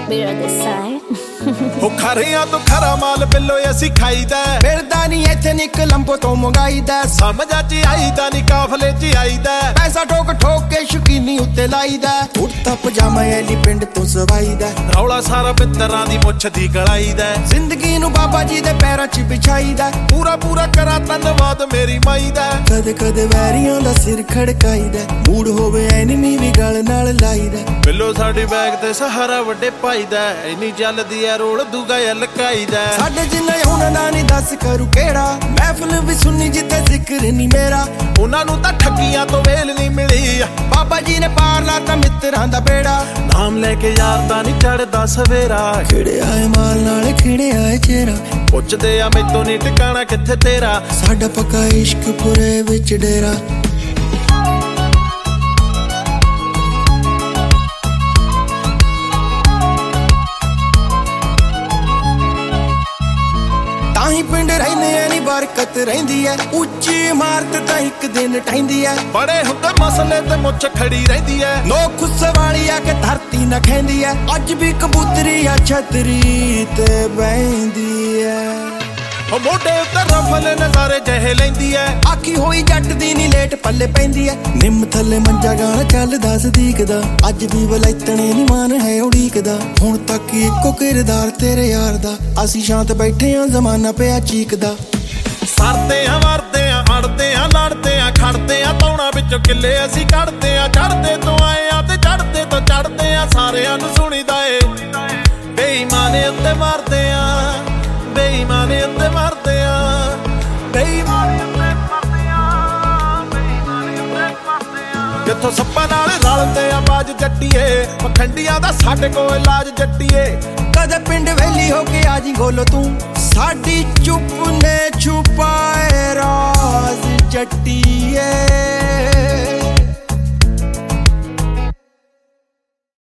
beer on this side. ਉਹ ਖਰਿਆਂ ਤੋਂ ਖਰਾ ਮਾਲ ਬਿੱਲੋ ਅਸੀਂ ਖਾਈਦਾ ਮਿਲਦਾ ਨਹੀਂ ਇੱਥੇ ਨਿਕ ਲੰਬੋ ਤੋਂ ਮੰਗਾਈਦਾ ਸਮਝ ਚ ਆਈਦਾ ਨਹੀਂ ਕਾਫਲੇ ਚ ਆਈਦਾ ਪੈਸਾ ਠੋਕ ਠੋਕ ਕੇ ਸ਼ੁਕੀਨੀ ਉੱਤੇ ਲਾਈਦਾ ਕੁੜਤਾ ਪਜਾਮਾ ਐਲੀ ਪਿੰਡ ਤੋਂ ਸਵਾਈਦਾ ਰੌਲਾ ਸਾਰਾ ਮਿੱਤਰਾਂ ਦੀ ਮੁੱਛ ਦੀ ਗਲਾਈਦਾ ਜ਼ਿੰਦਗੀ ਨੂੰ ਬਾਬਾ ਜੀ ਦੇ ਪੈਰਾਂ 'ਚ ਵਿਛਾਈਦਾ ਪੂਰਾ ਪੂਰਾ ਕਰਾਂ ਧੰਨਵਾਦ ਮੇਰੀ ਮਾਈ ਦਾ ਕਦੇ ਕਦੇ ਵੈਰੀਆਂ ਦਾ ਸਿਰ ਖੜਕਾਈਦਾ ਮੂਡ ਹੋਵੇ ਐਨਮੀ ਵੀ ਗਲ ਨਾਲ ਲਾਈਦਾ ਬਿੱਲੋ ਸਾਡੇ ਬੈਗ ਤੇ ਸਹਾਰਾ ਵੱਡੇ ਭਾਈ ਦਾ ਇੰਨੀ ਚੱਲਦੀ ਐ ਰੋਲ ਦੂਗਾ ਲਕਾਈਦਾ ਸਾਡੇ ਜਿੰਨਾ ਉਹਨਾਂ ਦਾ ਨਹੀਂ ਦੱਸ ਕਰੂ ਕਿਹੜਾ ਮਹਿਫਲ ਵੀ ਸੁਣੀ ਜਿੱਥੇ ਜ਼ਿਕਰ ਨਹੀਂ ਮੇਰਾ ਉਹਨਾਂ ਨੂੰ ਤਾਂ ਠੱਗੀਆਂ ਤੋਂ ਵੇਲ ਨਹੀਂ ਮਿਲੀ ਬਾਬਾ ਜੀ ਨੇ ਪਾਰ ਲਾਤਾ ਮਿੱਤਰਾਂ ਦਾ ਬੇੜਾ ਨਾਮ ਲੈ ਕੇ ਯਾਰ ਦਾ ਨਹੀਂ ਚੜਦਾ ਸਵੇਰਾ ਖਿੜੇ ਆਏ ਮਾਲ ਨਾਲ ਖਿੜੇ ਆਏ ਚਿਹਰਾ ਪੁੱਛਦੇ ਆ ਮੈਥੋਂ ਨਹੀਂ ਟਿਕਾਣਾ ਕਿੱਥੇ ਤੇਰਾ ਸਾਡਾ ਪੱਕਾ ਇਸ਼ਕ ਪੁਰੇ ਵਿੱਚ ਡੇਰਾ ਤਾਹੀਂ ਪਿੰਡ ਰਹਿੰਦੇ ਐ ਨੀ ਬਰਕਤ ਰਹਿੰਦੀ ਐ ਉੱਚੀ ਇਮਾਰਤ ਤਾਂ ਇੱਕ ਦਿਨ ਟਹਿੰਦੀ ਐ ਬੜੇ ਹੁੰਦੇ ਮਸਲੇ ਤੇ ਮੁੱਛ ਖੜੀ ਰਹਿੰਦੀ ਐ ਨੋ ਖੁੱਸੇ ਵਾਲੀ ਆ ਕੇ ਧਰਤੀ ਨਾ ਖੈਂਦੀ ਐ ਅੱਜ ਵੀ ਕਬੂਤਰੀ ਆ ਛਤਰੀ ਤੇ ਬਹਿੰਦੀ ਐ ਉਹ ਮੋਢੇ ਉੱਤੇ ਰਫਲ ਨਜ਼ਾਰੇ ਜਿਹੇ ਲੈਂਦੀ ਐ ਆਖੀ ਹੋਈ ਜੱਟ ਦੀ ਨੀ ਲੇਟ ਪੱਲੇ ਪੈਂਦੀ ਐ ਨਿੰਮ ਥੱਲੇ ਮੰਜਾ ਗਾਣਾ ਚੱਲਦਾ ਸਦੀਕਦਾ ਅੱਜ ਵੀ ਵਲੈਤਣੇ ਨੀ ਮਾਨ ਹੈ ਉਡੀਕਦਾ ਹੁਣ ਤੱਕ ਇੱਕੋ ਕਿਰਦਾਰ ਤੇਰੇ ਯਾਰ ਦਾ ਅਸੀਂ ਸ਼ਾਂਤ ਬੈਠੇ ਆਂ ਜ਼ਮਾਨਾ ਪਿਆ ਚੀਕਦਾ ਸਰਦੇ ਆ ਵਰਦੇ ਆ ਅੜਦੇ ਆ ਲੜਦੇ ਆ ਖੜਦੇ ਆ ਤੌਣਾ ਵਿੱਚੋਂ ਕਿੱਲੇ ਅਸੀਂ ਕੱਢਦੇ ਆ ਚੜਦੇ ਤੋਂ ਆਏ ਆ ਤੇ ਚੜਦੇ ਤੋਂ ਚੜਦੇ ਆ ਸਾਰਿਆਂ ਨੂੰ ਸੁਣੀਦਾ ਏ ਬੇਈਮਾਨੇ ਉੱਤੇ ਮਾਰਦੇ ਆ ਬੇਈਮਾਨੇ ਉੱਤੇ ਮਾਰਦੇ ਆ ਬੇਈਮਾਨੇ ਉੱਤੇ ਮਾਰਦੇ ਆ ਬੇਈਮਾਨੇ ਉੱਤੇ ਮਾਰਦੇ ਆ ਜਿੱਥੋਂ ਸੱਪਾਂ ਨਾਲ ਰਲਦੇ ਆ ਬਾਜ ਜੱਟੀਏ ਪਖੰਡੀਆਂ ਦਾ ਸਾਡੇ ਕੋਲ ਇਲਾਜ ਜੱਟੀਏ ਕਦੇ ਪਿੰਡ ਵੇਲੀ ਹੋ ਕੇ ਆ ਜੀ ਗੋਲੋ ਤੂੰ ਸਾਡੀ ਚੁੱਪ ਨੇ ਛੁਪਾਏ ਰਾਜ਼ ਜੱਟੀਏ